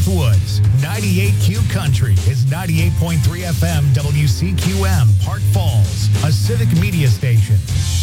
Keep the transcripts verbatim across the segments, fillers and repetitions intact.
Northwoods. ninety-eight Q Country is ninety-eight point three F M W C Q M, Park Falls, a civic media station.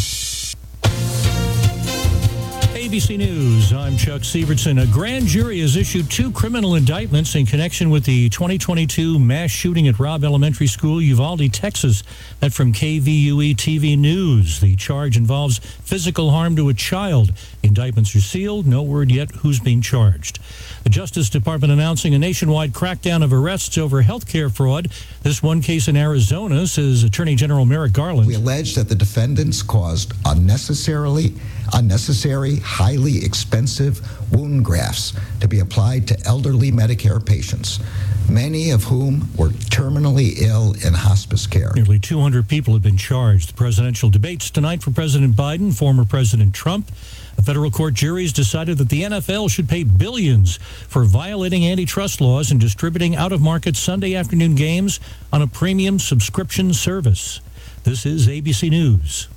A B C News, I'm Chuck Sievertson. A grand jury has issued two criminal indictments in connection with the twenty twenty-two mass shooting at Robb Elementary School, Uvalde, Texas. That from K V U E T V News. The charge involves physical harm to a child. Indictments are sealed. No word yet who's being charged. The Justice Department announcing a nationwide crackdown of arrests over health care fraud. This one case in Arizona, says Attorney General Merrick Garland. We allege that the defendants caused unnecessarily, unnecessary, highly expensive wound grafts to be applied to elderly Medicare patients, many of whom were terminally ill in hospice care. Nearly two hundred people have been charged. The presidential debates tonight for President Biden, former President Trump. A federal court jury has decided that the N F L should pay billions for violating antitrust laws and distributing out-of-market Sunday afternoon games on a premium subscription service. This is A B C News.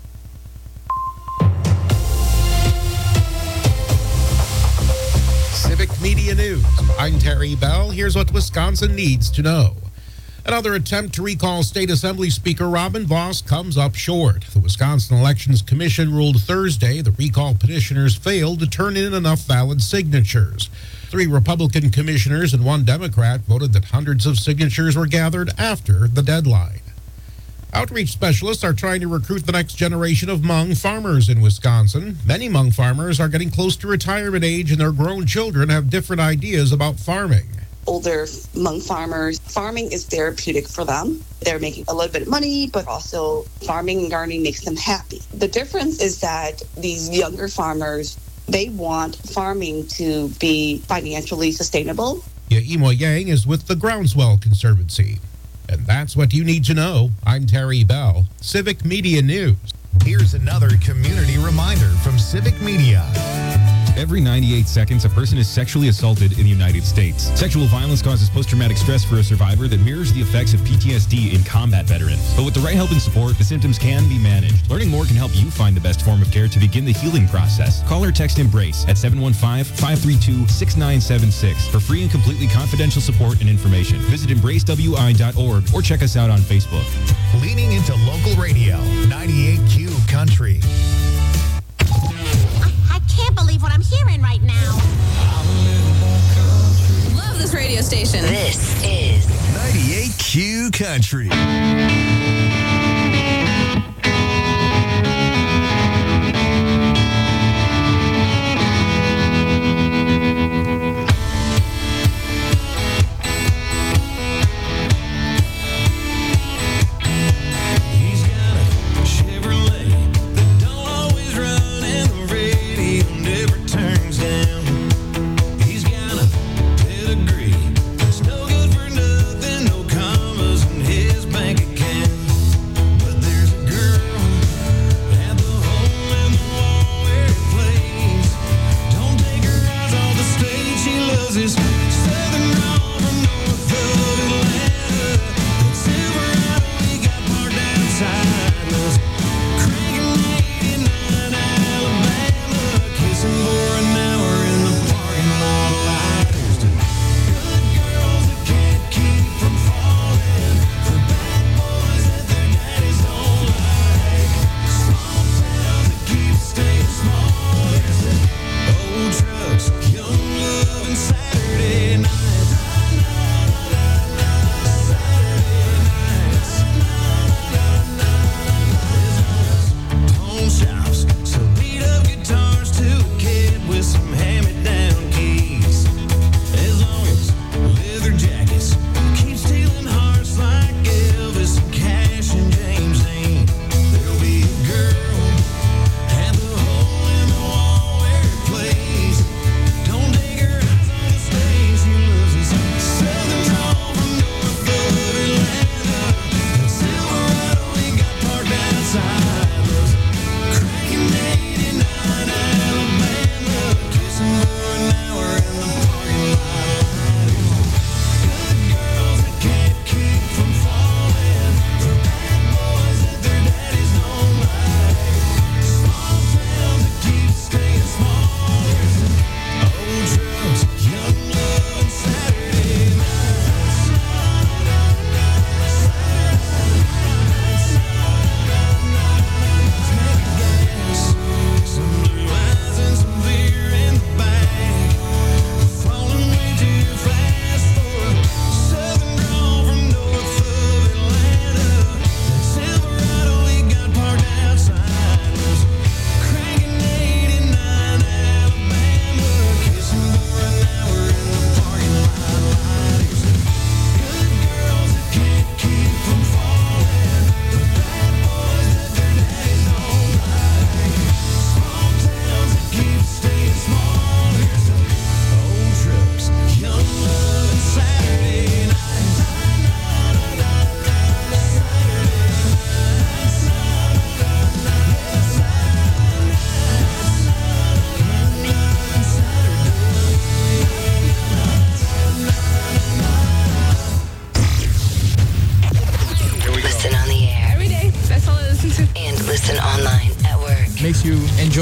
Civic Media News. I'm Terry Bell. Here's what Wisconsin needs to know. Another attempt to recall State Assembly Speaker Robin Vos comes up short. The Wisconsin Elections Commission ruled Thursday the recall petitioners failed to turn in enough valid signatures. Three Republican commissioners and one Democrat voted that hundreds of signatures were gathered after the deadline. Outreach specialists are trying to recruit the next generation of Hmong farmers in Wisconsin. Many Hmong farmers are getting close to retirement age, and their grown children have different ideas about farming. Older Hmong farmers, farming is therapeutic for them. They're making a little bit of money, but also farming and gardening makes them happy. The difference is that these younger farmers, they want farming to be financially sustainable. Yaimo Yang is with the Groundswell Conservancy. And that's what you need to know. I'm Terry Bell, Civic Media News. Here's another community reminder from Civic Media. Every ninety-eight seconds, a person is sexually assaulted in the United States. Sexual violence causes post-traumatic stress for a survivor that mirrors the effects of P T S D in combat veterans. But with the right help and support, the symptoms can be managed. Learning more can help you find the best form of care to begin the healing process. Call or text EMBRACE at seven one five, five three two, six nine seven six for free and completely confidential support and information. Visit embrace w i dot org or check us out on Facebook. Leaning into local radio, ninety-eight Q Country. I can't believe what I'm hearing right now. Love this radio station. This is ninety-eight Q Country.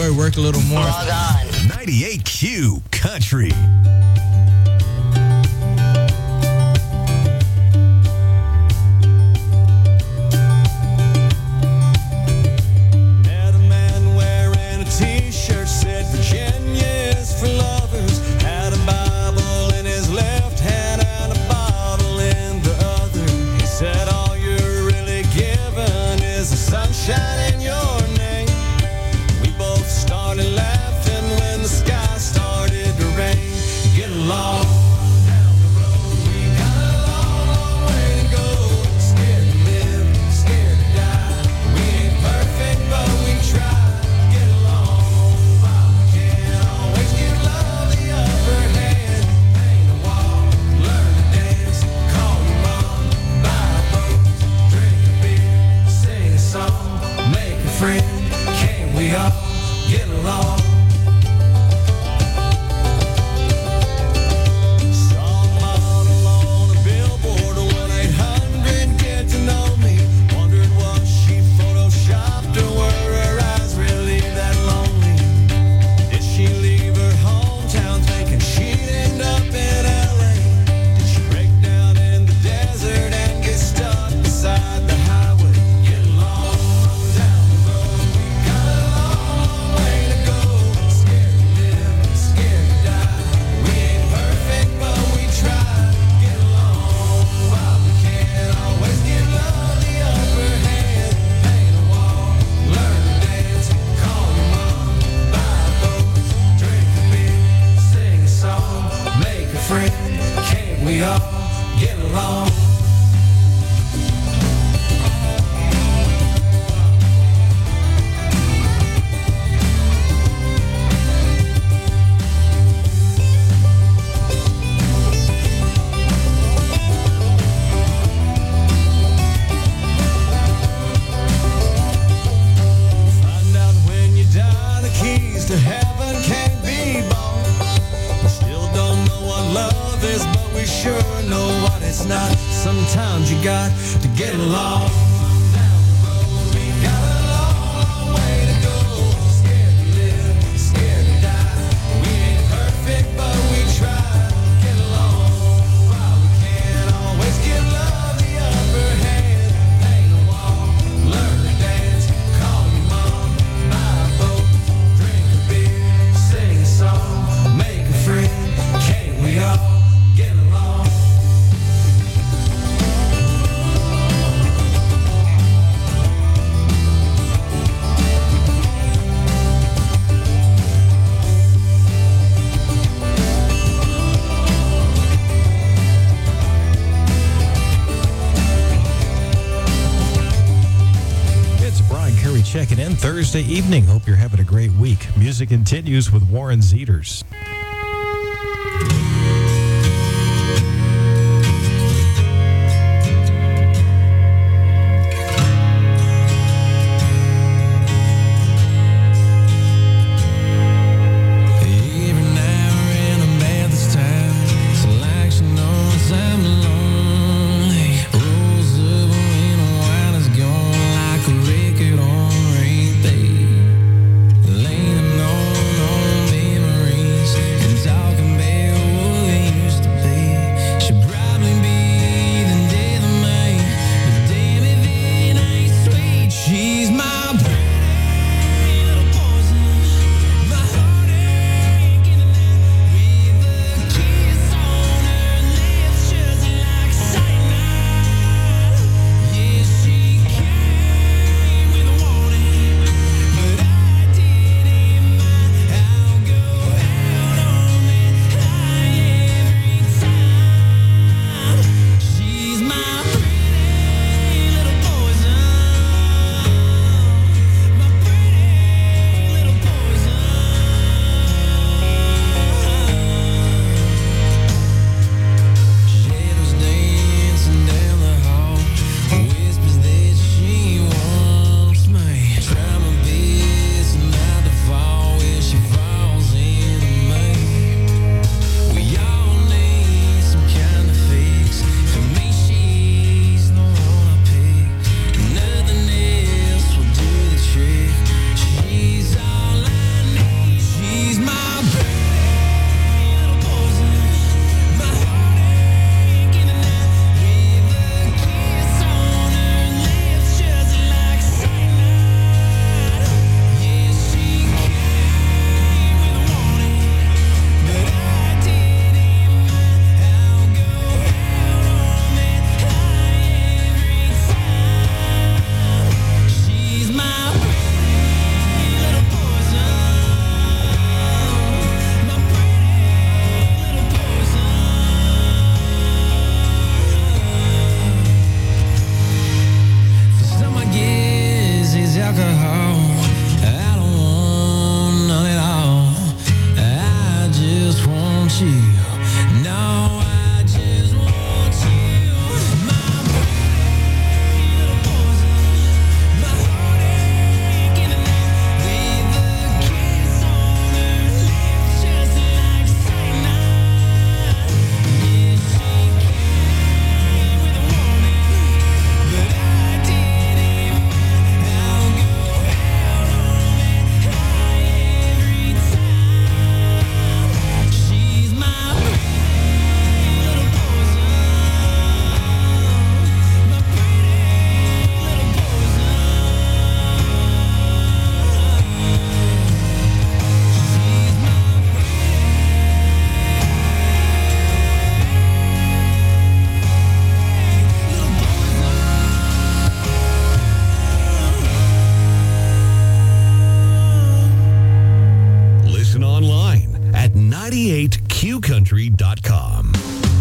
to work a little more. Log on. ninety-eight Q Country. Met a man wearing a t-shirt, said Virginia is for lovers. Had a Bible in his left hand and a bottle in the other. He said all you're really given is the sunshine in your name. We both started laughing when the sky started to rain. Get along down the road, we got a long, long way to go. Scared to live, scared to die. We ain't perfect, but we try. Get along, while we can always give love the upper hand. Paint a wall, learn to dance, call your mom, buy a boat, drink a beer, sing a song, make a friend. Can't we all get along? Song model on a billboard, one eight hundred get to know me. Wondered was she photoshopped or were her eyes really that lonely? Did she leave her hometown thinking she'd end up in L A? Did she break down in the desert and get stuck beside the highway? Get along down the road, we got a long, long way to go. Scared to live, scared to die. We ain't perfect, but we try. Get along while we can always give love the upper hand. Paint a wall, learn to dance, call your mom, buy a boat, drink a beer, sing a song, make a friend. Can't we all get along? Find out when you die, the keys to heaven can't be bought. We still don't know what love is, but we sure know what it's not. Sometimes you got to get along. Down the road, we got a long, long way to go. Scared to live, scared to die. We ain't perfect, but we try. Get along while we can. Always give love the upper hand. Paint a wall, learn to dance, call your mom, buy a boat, drink a beer, sing a song, make a friend. Can't we all get along? It's Brian Curry checking in Thursday evening. Hope you're having a great week. Music continues with Warren Zeters. Every now and then I'm this time, selection knows I'm lonely. Rolls over when the wine is gone like a record on repeat. Leaning on old memories and talking bare ninety-eight Q country dot com.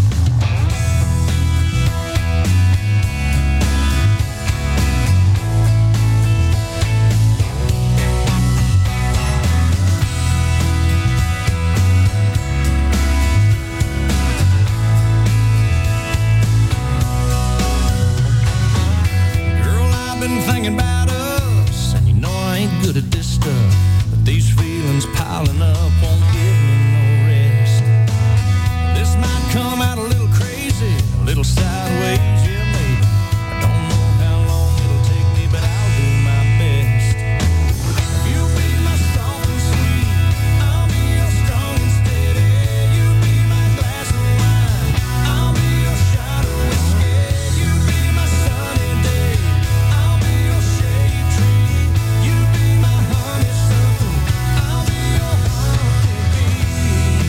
Thinking about us, and you know I ain't good at this stuff, but these feelings piling up won't give me no rest. This might come out a little crazy, a little sideways, yeah maybe. I don't know how long it'll take me, but I'll do my best. You'll be my soft and sweet, I'll be your strong and steady. You'll be my glass of wine, I'll be your shot of whiskey. You'll be my sunny day, shade tree. You be my honeysuckle, I'll be your honeybee.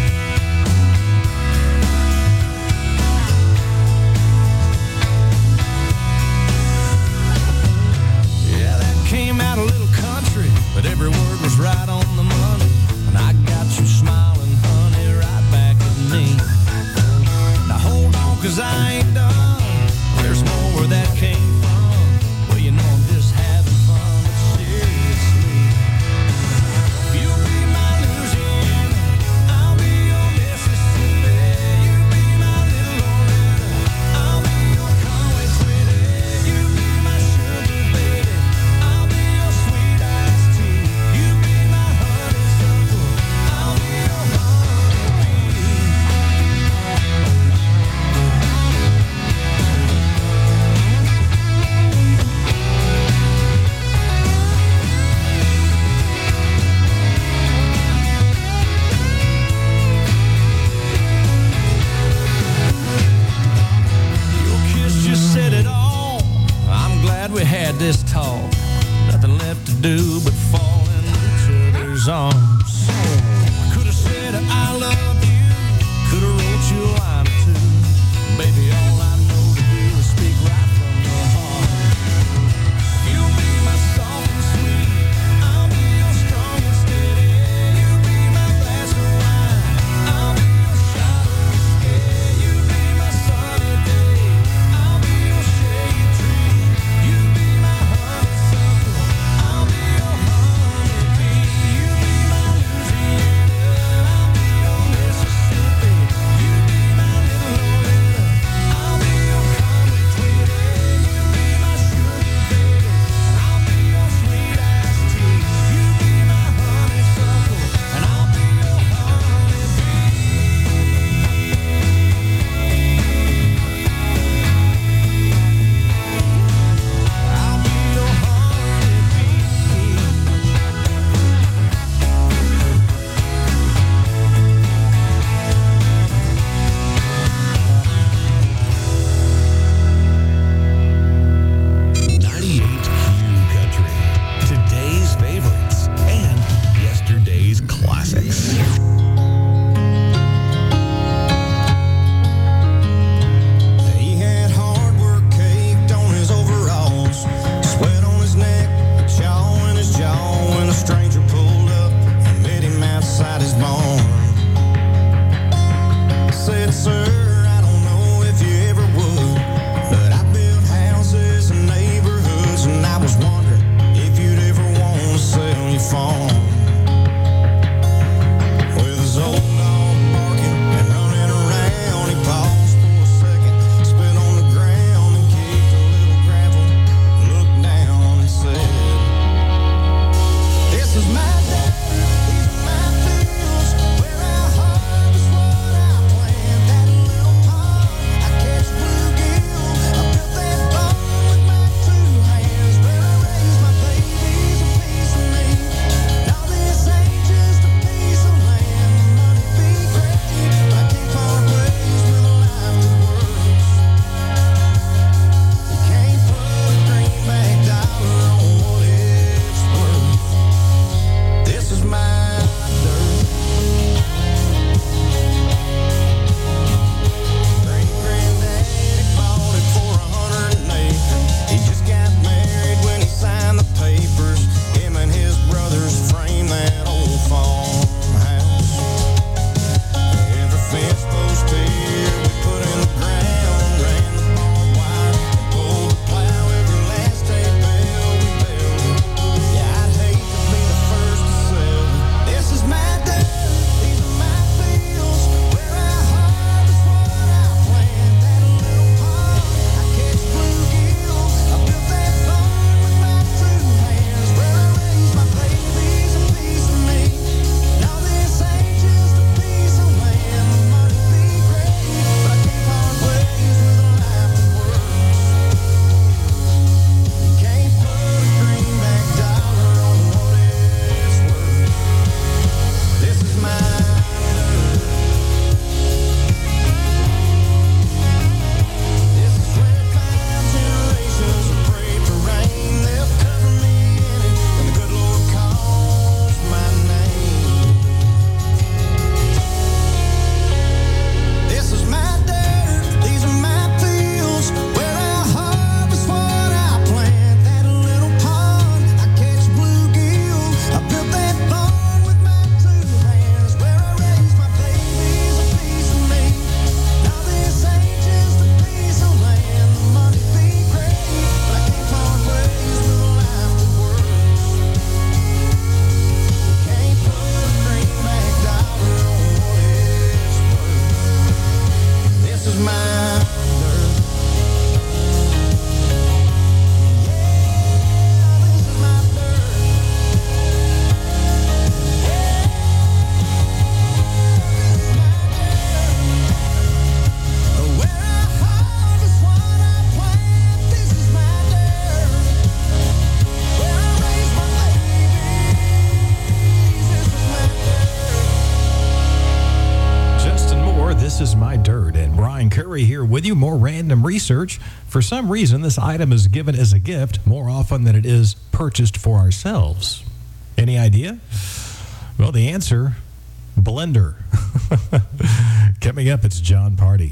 Yeah, that came out a little country, but every word was right on the money. And I got you smiling, honey, right back at me. Now hold on, 'cause I ain't done. There's more where that came from. Well, you know I'm just having fun, but seriously. You'll be my Louisiana, I'll be your Mississippi. You'll be my little Loretta, I'll be your Conway Twitty. You'll be my sugar baby, I'll be your sweet iced tea. You'll be my honeysuckle, I'll be your honeybee. Your kiss just said it all. I'm glad we had this talk. Nothing left to do but fall in each other's arms. Could have said I love you, could have wrote you a line or two. Baby, all I know to do is speak right from your heart. You'll be my soft and sweet, I'll be your strong and steady. You'll be my glass of wine, I'll be your shot of whiskey. You'll be my sunny day, I'll be your shade tree. You'll be my honeysuckle, I'll be your honeybee. You'll be my This Is My Dirt, and Brian Curry here with you. More random research. For some reason, this item is given as a gift more often than it is purchased for ourselves. Any idea? Well, the answer, blender. Coming up, it's John Party.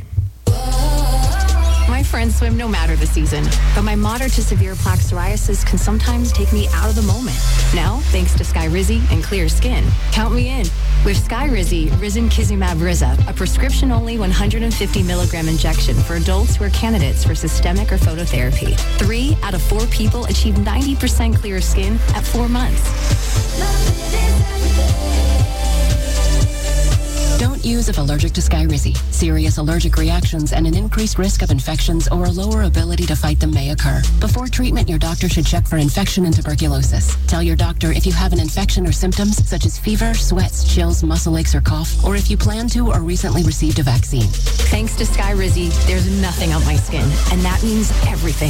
My friends swim no matter the season, but my moderate to severe plaque psoriasis can sometimes take me out of the moment. Now, thanks to Skyrizi and clear skin, count me in. With Skyrizi, Risankizumab Riza, a prescription-only one hundred fifty milligram injection for adults who are candidates for systemic or phototherapy. Three out of four people achieve ninety percent clear skin at four months. Don't use if allergic to Skyrizi. Serious allergic reactions and an increased risk of infections or a lower ability to fight them may occur. Before treatment, your doctor should check for infection and tuberculosis. Tell your doctor if you have an infection or symptoms such as fever, sweats, chills, muscle aches, or cough, or if you plan to or recently received a vaccine. Thanks to Skyrizi, there's nothing on my skin, and that means everything.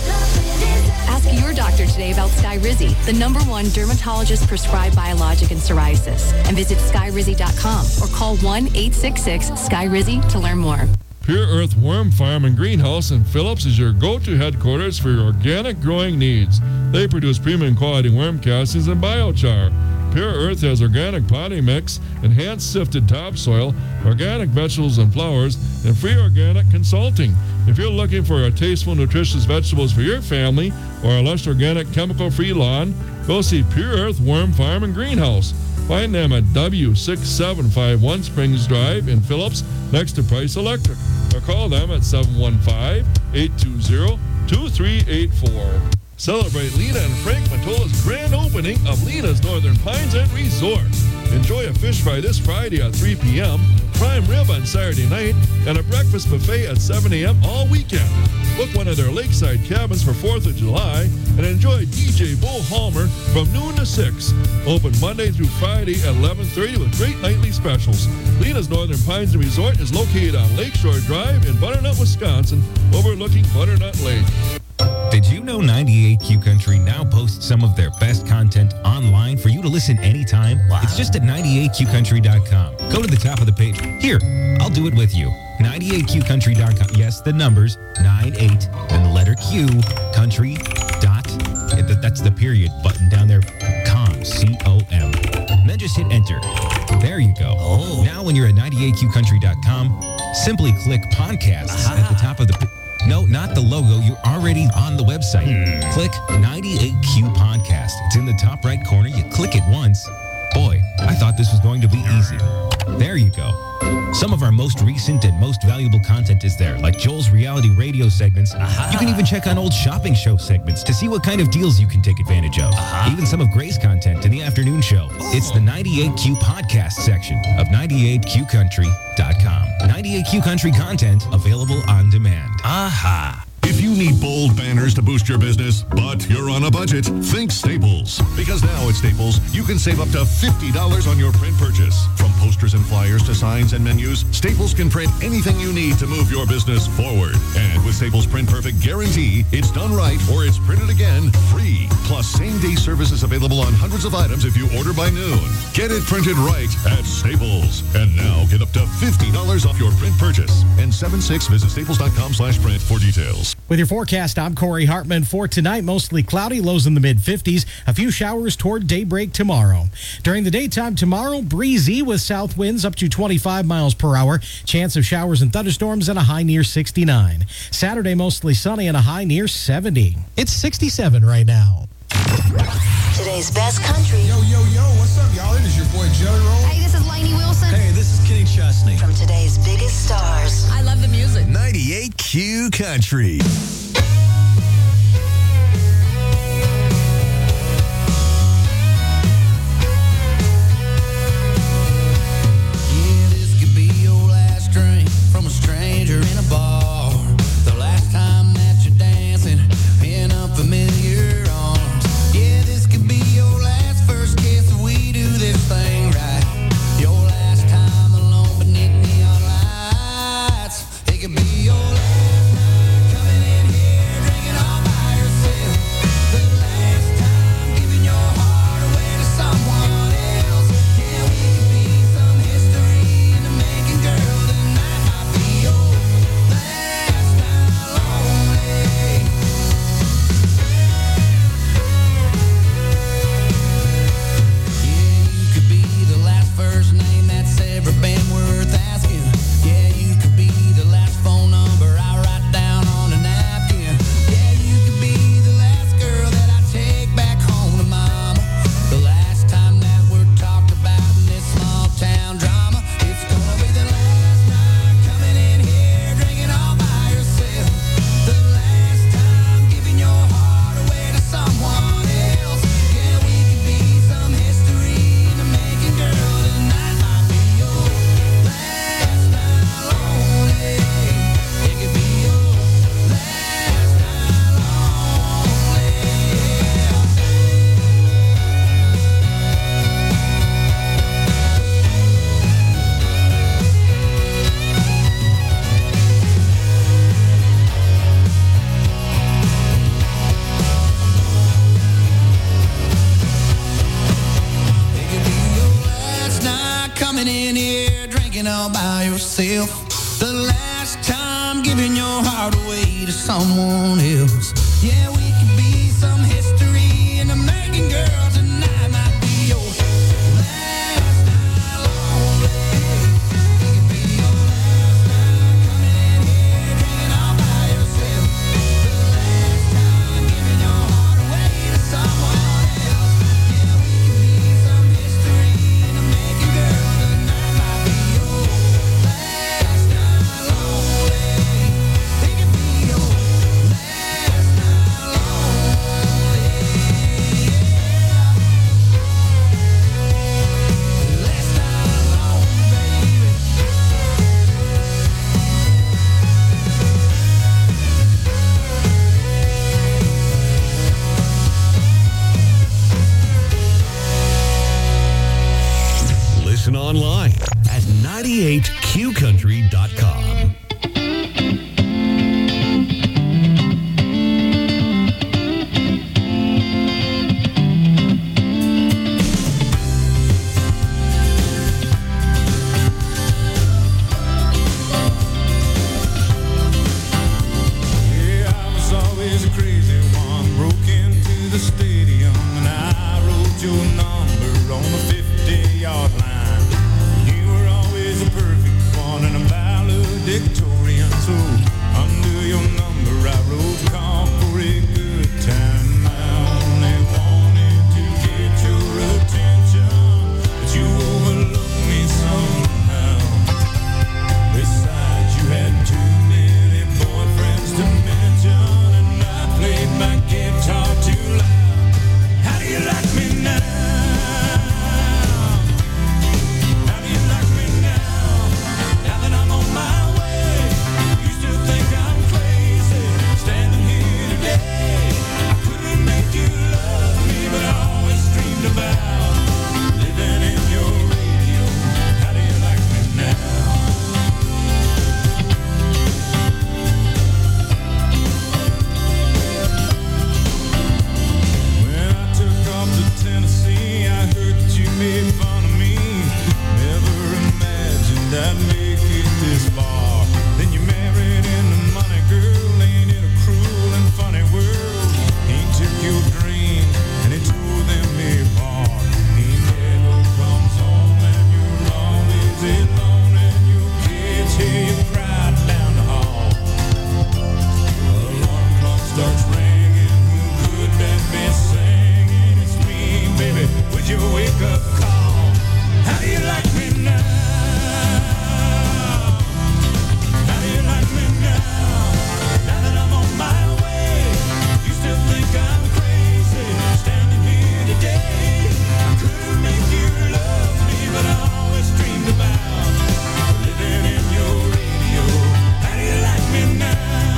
Ask your doctor today about Skyrizi, the number one dermatologist-prescribed biologic in psoriasis, and visit skyrizi dot com or call one eight six six Skyrizi to learn more. Pure Earth Worm Farm and Greenhouse in Phillips is your go-to headquarters for your organic growing needs. They produce premium quality worm castings and biochar. Pure Earth has organic potting mix, enhanced sifted topsoil, organic vegetables and flowers, and free organic consulting. If you're looking for a tasteful, nutritious vegetables for your family or a lush, organic, chemical-free lawn, go see Pure Earth Worm Farm and Greenhouse. Find them at W six seven five one Springs Drive in Phillips, next to Price Electric. Or call them at seven one five, eight two zero, two three eight four. Celebrate Lena and Frank Matola's grand opening of Lena's Northern Pines and Resort. Enjoy a fish fry this Friday at three p.m., prime rib on Saturday night, and a breakfast buffet at seven a.m. all weekend. Book one of their lakeside cabins for fourth of July and enjoy D J Bo Halmer from noon to six. Open Monday through Friday at eleven thirty with great nightly specials. Lena's Northern Pines and Resort is located on Lakeshore Drive in Butternut, Wisconsin, overlooking Butternut Lake. Did you know ninety-eight Q Country now posts some of their best content online for you to listen anytime? Wow. It's just at ninety-eight Q country dot com. Go to the top of the page. Here, I'll do it with you. ninety-eight Q country dot com. Yes, the numbers, nine eight, and the letter Q, country dot, that's the period button down there, com, C O M. And then just hit enter. There you go. Oh. Now when you're at ninety-eight Q country dot com, simply click podcasts at the top of the page. No, not the logo. You're already on the website. Hmm. Click ninety-eight Q Podcast. It's in the top right corner. You click it once. Boy, I thought this was going to be easy. There you go. Some of our most recent and most valuable content is there, like Joel's reality radio segments. Aha. You can even check on old shopping show segments to see what kind of deals you can take advantage of. Aha. Even some of Gray's content in the afternoon show. Ooh. It's the ninety-eight Q Podcast section of ninety-eight Q country dot com. ninety-eight Q Country content available on demand. Aha. If you need bold banners to boost your business, but you're on a budget, think Staples. Because now at Staples, you can save up to fifty dollars on your print purchase. From posters and flyers to signs and menus, Staples can print anything you need to move your business forward. And with Staples Print Perfect Guarantee, it's done right or it's printed again free. Plus, same-day service is available on hundreds of items if you order by noon. Get it printed right at Staples. And now get up to fifty dollars off your print purchase. And seven six, visit staples dot com slash print for details. With your forecast, I'm Corey Hartman. For tonight, mostly cloudy, lows in the mid-fifties. A few showers toward daybreak tomorrow. During the daytime tomorrow, breezy with south winds up to twenty-five miles per hour. Chance of showers and thunderstorms and a high near sixty-nine. Saturday, mostly sunny and a high near seventy. It's sixty-seven right now. Today's best country. Yo, yo, yo, what's up, y'all? It is your boy, Jelly Roll. Hey, this is Lainey Wilson. Hey, this is Kenny Chesney. From today's biggest stars. I love the music. ninety-eight Q Country. Yeah, this could be your last drink from a stranger in a bar. The last time that you're dancing in unfamiliar arms. Yeah, this could be your last first kiss if we do this thing right. Your last time alone beneath neon lights. It could be your last night coming in here. coming in here drinking all by yourself. The last time giving your heart away to someone else. Yeah, we could be some history, and the making girl tonight might be your last night lonely. We could be your last night coming in here drinking all by yourself. The last time giving your heart away to someone else. Yeah, we could be some history, and the making girl tonight might be your last night lonely. We could be your last night lonely. Last night lonely, baby. Listen online at ninety-eight q country dot com. Yeah, I was always a crazy one. Broke into the stadium and I wrote your number on the fifty-yard line. You were always a perfect one and a valedictorian. So under your number I wrote call for a good time. I only wanted to get your attention, but you overlooked me somehow. Besides, you had too many boyfriends to mention, and I played my guitar too loud. How do you like me now? How do you like me now? Now that I'm on my way, you still think I'm crazy, standing here today. I couldn't make you love me, but I always dreamed about living in your radio. How do you like me now? When I took off to Tennessee, I heard that you made fun of me. Never imagined I'd make it this far. Then you married into money, girl. Ain't it a cruel and funny world? He took your dreams and he tore them apart. He never comes home and you're always alone, and your kids hear you cry down the hall. Alarm clock starts ringing. Who could that be singing? It's me, baby. Would you wake up call? How do you like me now? How do you like me now? Now that I'm on my way, you still think I'm crazy, standing here today. I couldn't make you love me, but I always dreamed about living in your radio. How do you like me now?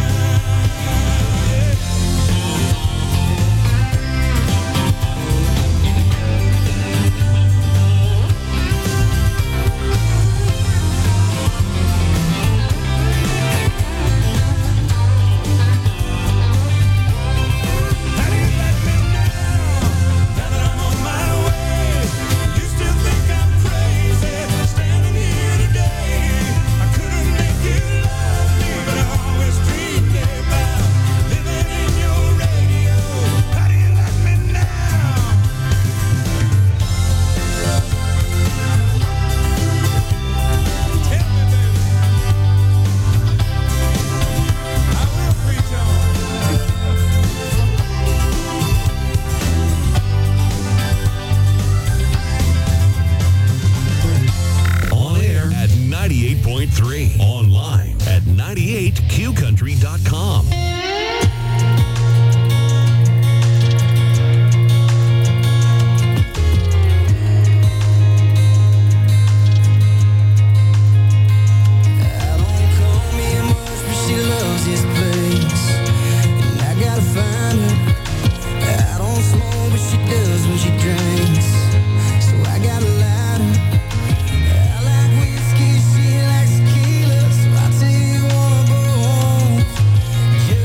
On air at ninety-eight point three. Online at ninety-eight q country dot com. She loves this place, and I gotta find her. I don't smoke, but she does when she drinks, so I gotta light her. I like whiskey, she likes tequila, so I tell you wanna go home.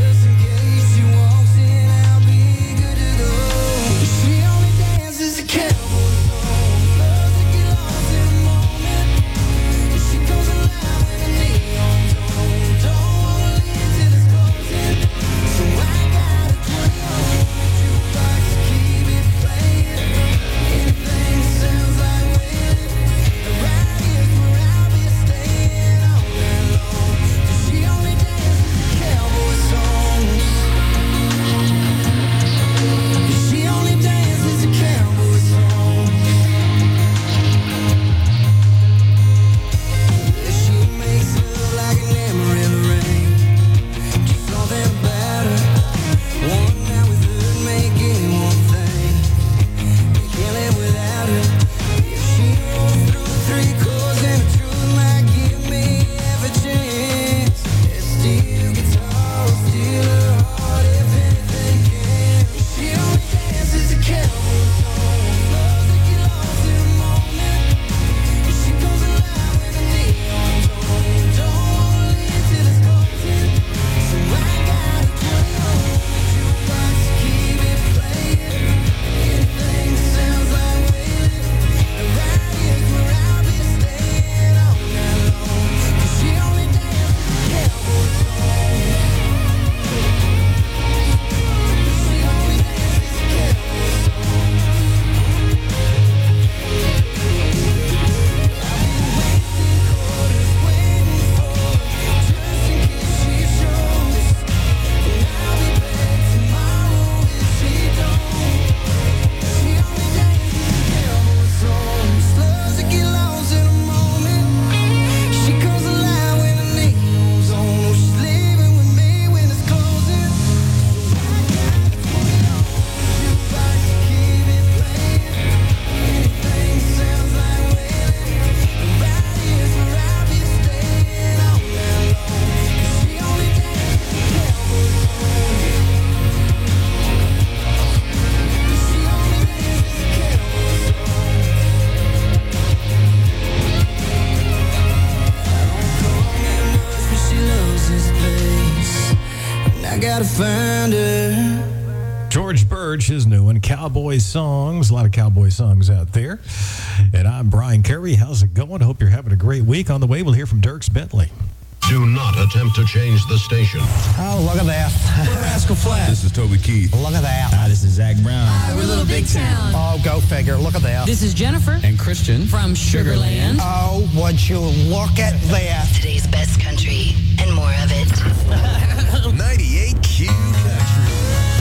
find her. George Birch, his new one, Cowboy Songs. A lot of cowboy songs out there. And I'm Brian Curry. How's it going? Hope you're having a great week. On the way, we'll hear from Dierks Bentley. Do not attempt to change the station. Oh, look at that. Rascal Flatts. This is Toby Keith. Look at that. Hi, this is Zach Brown. Hi, we're Little Big Town. Oh, go figure. Look at that. This is Jennifer. And Christian. From Sugarland. Oh, would you look at that. Today's best country and more of it. ninety-eight Q Country.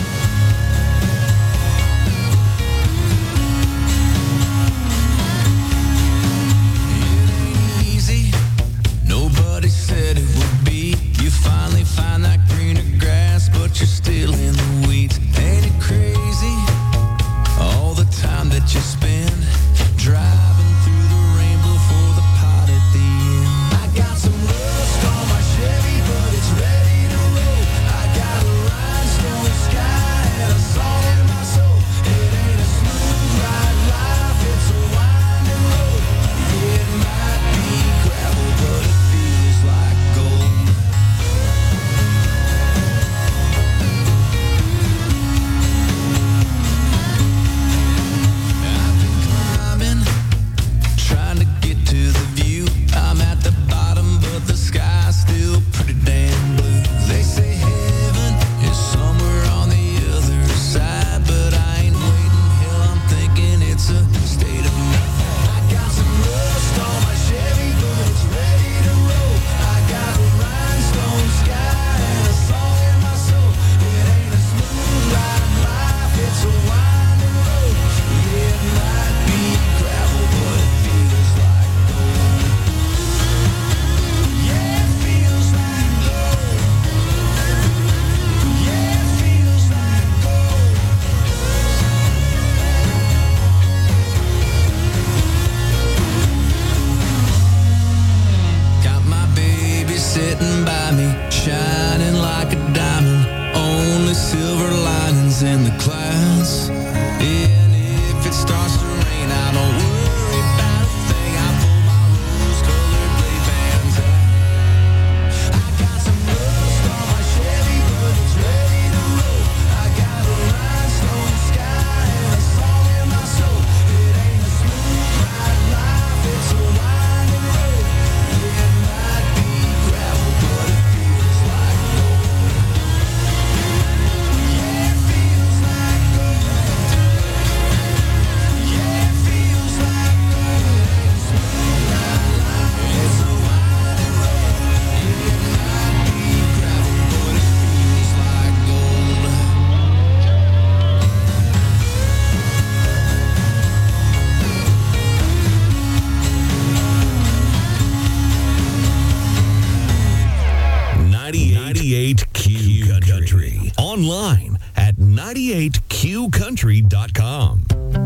Nobody said it would be. You finally find that greener grass, but you're still in the weeds. Ain't it crazy? All the time that you spend driving through the rainbow for the pot at the end. I got some rust on my Chevy, but it's ready to roll. I got a rhinestone sky and a song in my soul. It ain't a smooth ride life, it's a winding road. It might be gravel, but it feels like gold. I've been climbing, trying to get to the view. I'm at the bottom, but the sky's still pretty damn blue. They say heaven is somewhere on the other side, but I ain't waiting. Hell, I'm thinking it's a state of mind. I got some rust on my Chevy, but it's ready to roll. I got a rhinestone sky and a song in my soul. It ain't a smooth ride life, it's a winding road. It might be gravel, but it feels like gold. Yeah, it feels like gold. Yeah, it feels like gold. Got my baby sitting by me, shining like a diamond. Only silver linings in the clouds. And if it starts to rain, I don't worry about a thing. I pull my rose-colored Ray-Bans out. I got some rust on my Chevy, but it's ready to roll. I got a rhinestone sky and a song in my soul. It ain't a smooth ride life, it's a winding road. It might be gravel, but it feels like gold. Yeah, it feels like gold. Yeah, it feels like gold. It ain't a smooth ride life, it's a winding road. It might be gravel, but it feels like gold. ninety-eight Q Country. Online at ninety-eight Q country dot com.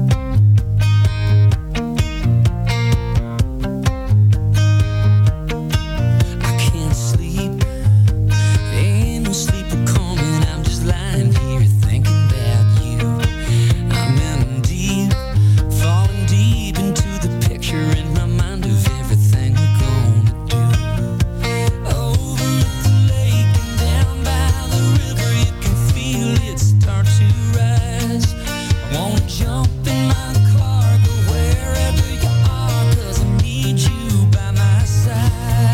I can't sleep. Ain't no sleeper coming. I'm just lying here thinking about you. I'm in deep, falling deep into the picture in my mind of everything we're gonna do. Over at the lake and down by the river, you can feel it start to rise. I wanna jump in my car, go wherever you are, 'cause I need you by my side.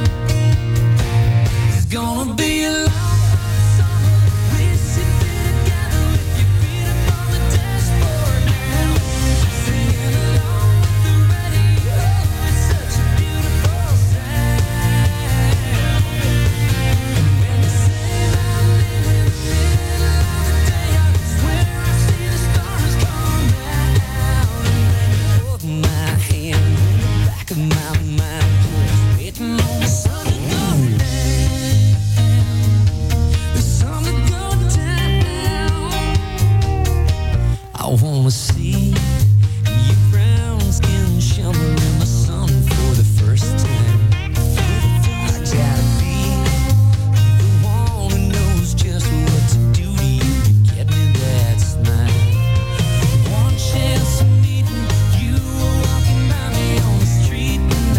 It's gonna be a long summer. We sit together with your feet up on the dashboard now, singing along with the radio. It's such a beautiful sound. When they say that I live in the middle of the day, I swear I see the stars come out. And hold my hand in the back of my mind, waiting on the sun to go down. The sun to go down. I wanna see your brown skin shimmer in the sun for the first time. I gotta be the one who knows just what to do to you to get me that smile. One chance of meeting you, were walking by me on the street, and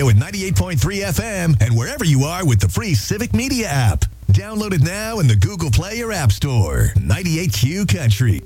radio at ninety-eight point three F M and wherever you are with the free Civic Media app. Download it now in the Google Play or App Store. ninety-eight Q Country.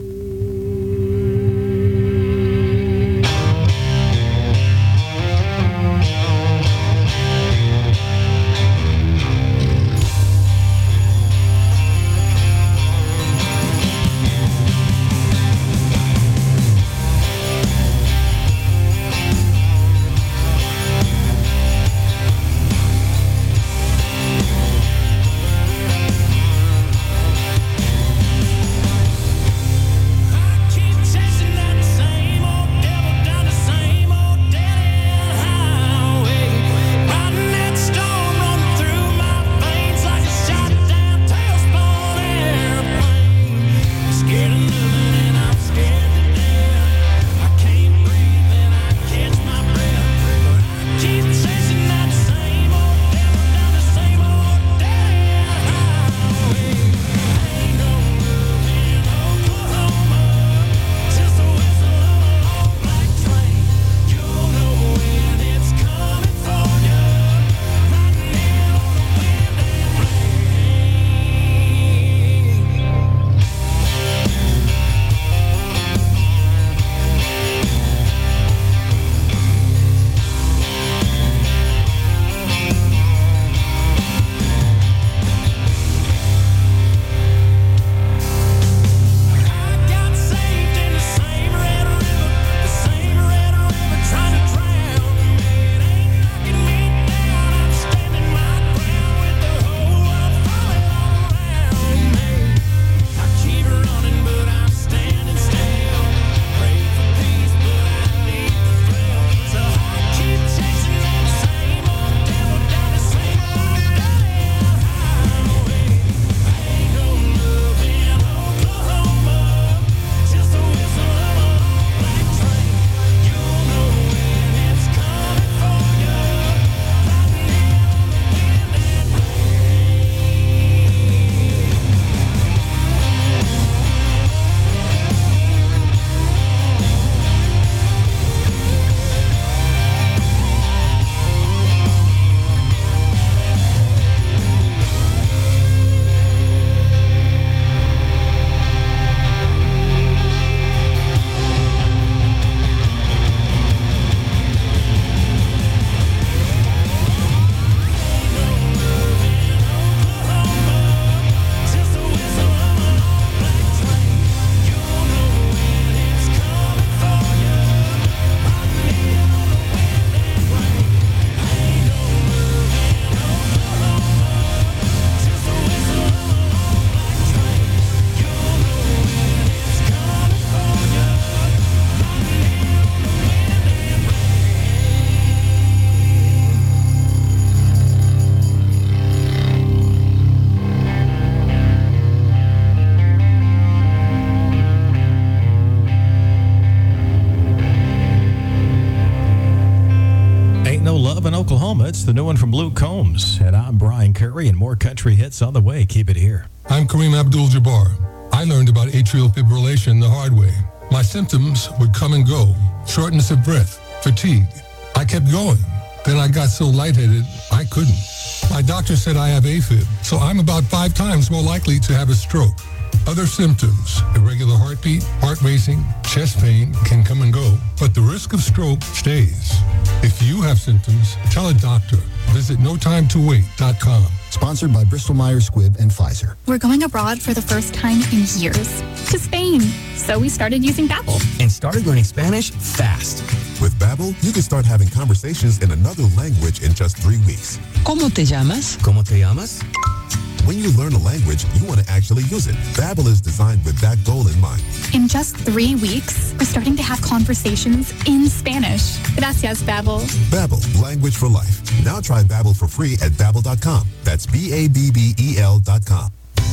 Oklahoma. It's the new one from Luke Combs. And I'm Brian Curry, and more country hits on the way. Keep it here. I'm Kareem Abdul-Jabbar. I learned about atrial fibrillation the hard way. My symptoms would come and go. Shortness of breath, fatigue. I kept going. Then I got so lightheaded, I couldn't. My doctor said I have AFib, so I'm about five times more likely to have a stroke. Other symptoms, irregular heartbeat, heart racing, chest pain can come and go, but the risk of stroke stays. If you have symptoms, tell a doctor. Visit no time to wait dot com. Sponsored by Bristol Myers Squibb and Pfizer. We're going abroad for the first time in years, to Spain. So we started using Babbel. And started learning Spanish fast. With Babbel, you can start having conversations in another language in just three weeks. ¿Cómo te llamas? ¿Cómo te llamas? When you learn a language, you want to actually use it. Babbel is designed with that goal in mind. In just three weeks, we're starting to have conversations in Spanish. Gracias, Babbel. Babbel, language for life. Now try Babbel for free at Babbel dot com. That's B A B B E L dot com.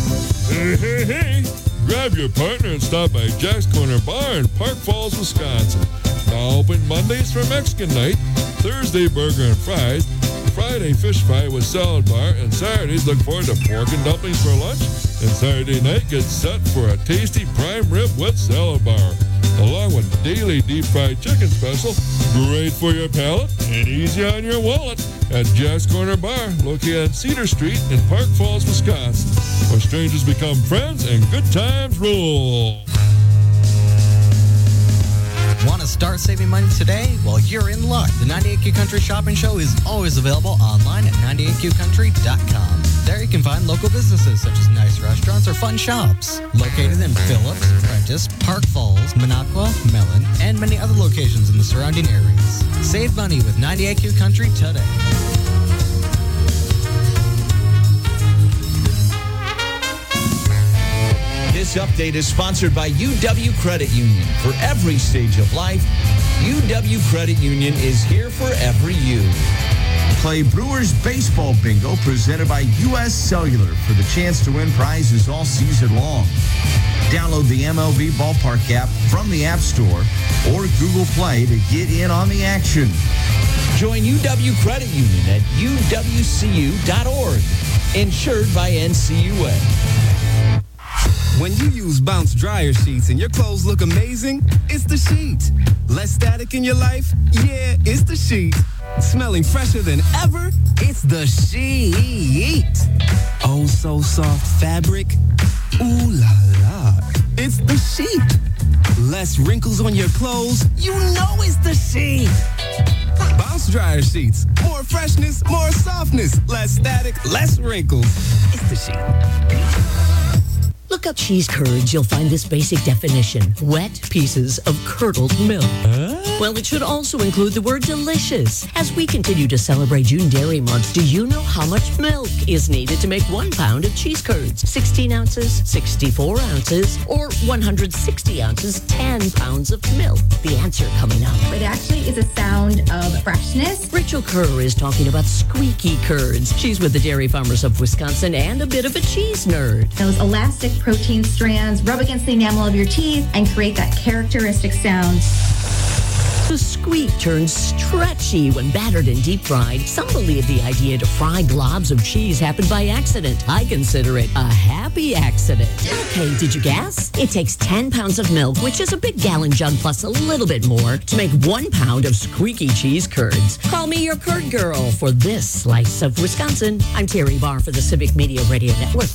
Hey, hey, hey. Grab your partner and stop by Jack's Corner Bar in Park Falls, Wisconsin. Now open Mondays for Mexican night, Thursday burger and fries, Friday fish fry with salad bar, and Saturdays look forward to pork and dumplings for lunch, and Saturday night gets set for a tasty prime rib with salad bar. along with daily deep fried chicken special. Great for your palate and easy on your wallet at Jack's Corner Bar, located on Cedar Street in Park Falls, Wisconsin, where strangers become friends and good times rule. Want to start saving money today? Well, you're in luck. The ninety-eight Q Country Shopping Show is always available online at ninety-eight q country dot com. There you can find local businesses such as nice restaurants or fun shops. Located in Phillips, Prentice, Park Falls, Minocqua, Mellon, and many other locations in the surrounding areas. Save money with ninety-eight Q Country today. This update is sponsored by U W Credit Union. For every stage of life, U W Credit Union is here for every you. Play Brewers Baseball Bingo presented by U S Cellular for the chance to win prizes all season long. Download the M L B Ballpark app from the App Store or Google Play to get in on the action. Join U W Credit Union at u w c u dot org. Insured by N C U A. When you use Bounce dryer sheets and your clothes look amazing, it's the sheet. Less static in your life? Yeah, it's the sheet. Smelling fresher than ever? It's the sheet. Oh, so soft fabric? Ooh la la. It's the sheet. Less wrinkles on your clothes? You know it's the sheet. Bounce dryer sheets. More freshness, more softness. Less static, less wrinkles. It's the sheet. Look up cheese curds. You'll find this basic definition. Wet pieces of curdled milk. Huh? Well, it should also include the word delicious. As we continue to celebrate June Dairy Month, do you know how much milk is needed to make one pound of cheese curds? sixteen ounces, sixty-four ounces, or one hundred sixty ounces, ten pounds of milk? The answer coming up. It actually is a sound of freshness. Rachel Kerr is talking about squeaky curds. She's with the Dairy Farmers of Wisconsin and a bit of a cheese nerd. Those elastic protein strands rub against the enamel of your teeth and create that characteristic sound. The squeak turns stretchy when battered and deep fried. Some believe the idea to fry globs of cheese happened by accident. I consider it a happy accident. Okay, did you guess? It takes ten pounds of milk, which is a big gallon jug plus a little bit more, to make one pound of squeaky cheese curds. Call me your curd girl for this slice of Wisconsin. I'm Terry Barr for the Civic Media Radio Network.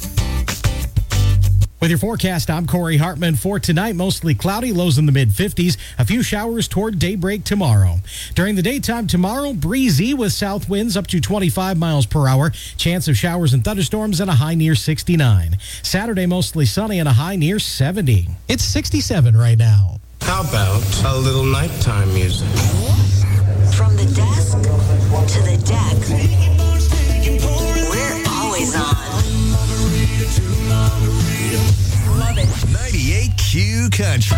With your forecast, I'm Corey Hartman. For tonight, mostly cloudy, lows in the mid fifties. A few showers toward daybreak tomorrow. During the daytime tomorrow, breezy with south winds up to twenty-five miles per hour. Chance of showers and thunderstorms and a high near sixty-nine. Saturday, mostly sunny and a high near seventy. It's sixty-seven right now. How about a little nighttime music? From the desk to the deck, we're always on. Love it. ninety-eight Q Country.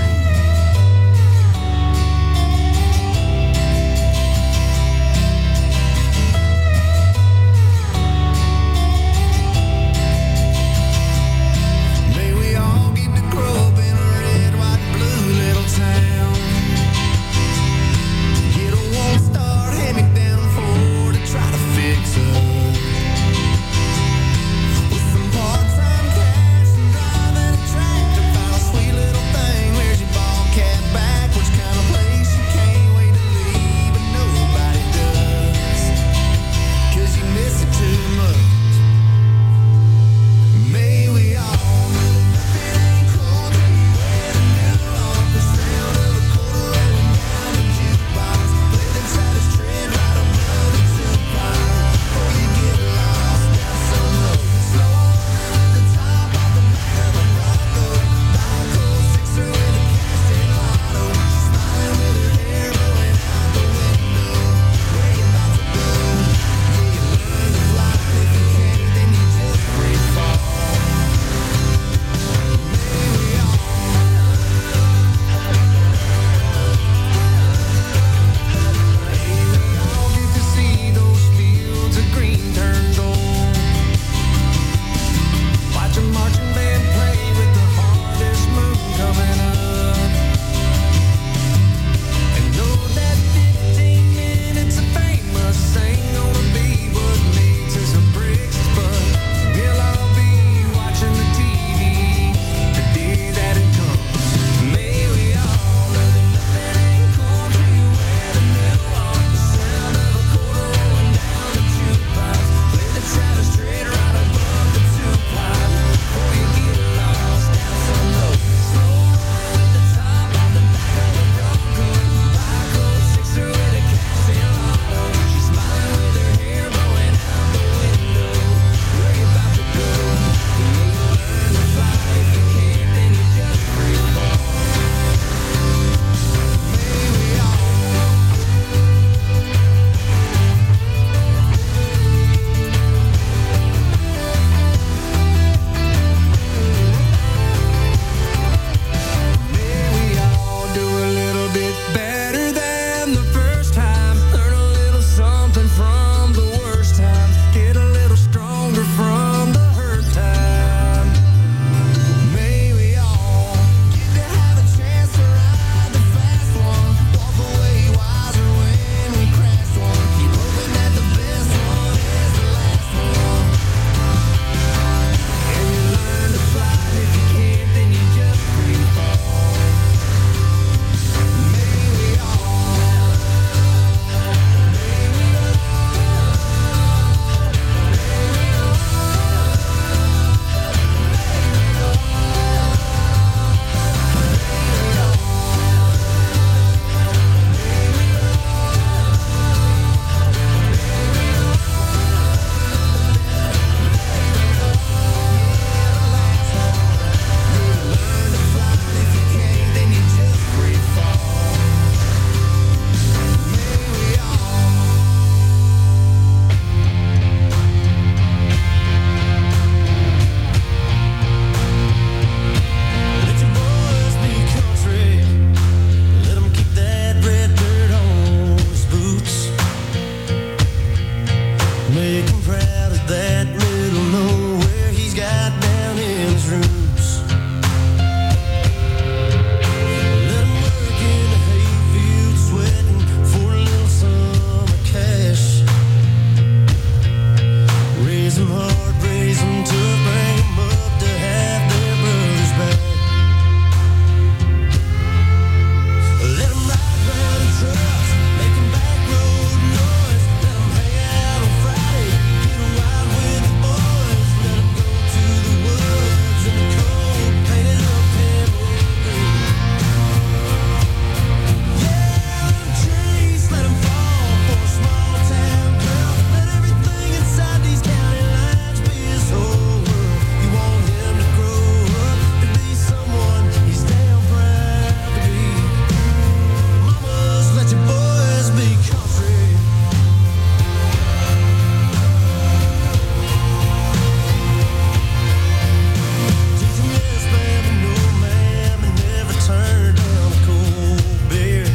May we all get to grow up in a red, white, and blue little town. Get a one-star hand-me-down Ford to try to fix Make him proud of that little nowhere he's got down in his roots. Let him work in the hayfield, sweating for a little summer cash. Raise him hard, raise him tough, bring him up to have their brothers back. Let him ride round in trucks, making back road noise. Let him hang out on Friday, get wild with the boys. Let him go to the woods in the cold, painted up camo green. Yeah, let him chase, let him fall for a small town girl. Let everything inside these county lines be his whole world. You want him to grow up to be someone he's damn proud to be. Mamas, let your boys be country. Teach 'em yes, ma'am, and no, ma'am, and never turn down a cold beer.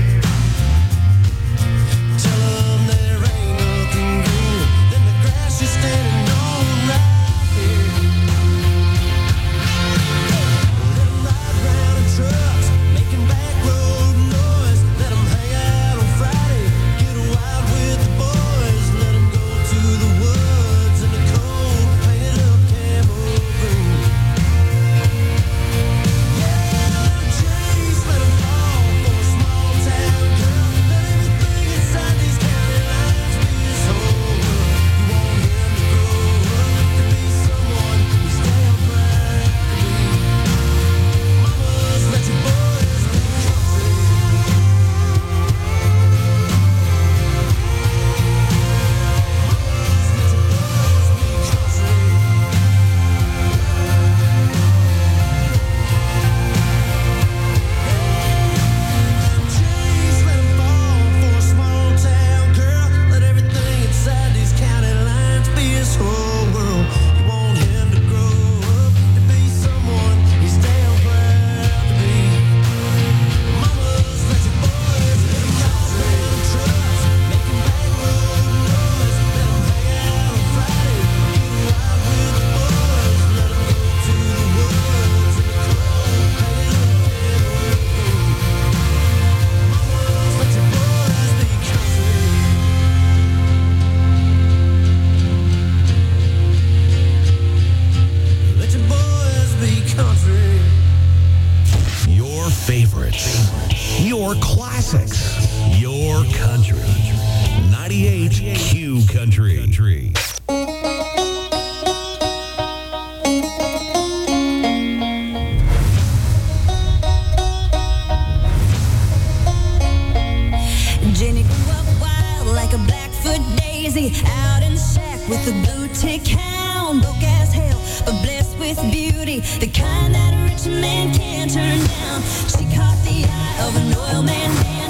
Tell 'em there ain't nothing greener than the grass you're standing on right here. Let 'em ride round in trucks, making back road noise. Let 'em hang out on Friday, get wild with the boys. Let 'em go to the woods in the cold, painted up camo green. Yeah, let 'em chase, let 'em fall for a small town girl. Let everything inside these county lines be his whole world. You want him to grow up to be someone he's damn proud to be. Mamas, let your boys be country. Chase, let 'em fall for a small town girl. Let everything inside these county lines be his whole world. You want him to grow up to be someone he's damn proud to be. Mamas, let your boys be country. Let 'em trucks, making back road noise. Let 'em hang out on Friday, get wild with the boys. Let 'em go to the woods in the cold, painted up camo green. Mamas, let your boys be country. Let your boys be country. Your favorites, your classics, your country. ninety-eight Q Country. Jenny grew up wild like a Blackfoot daisy, out in the shack with a blue tick hound, broke as hell, but blessed with beauty, the kind that a rich man can't turn down. She caught the eye of an oil man down.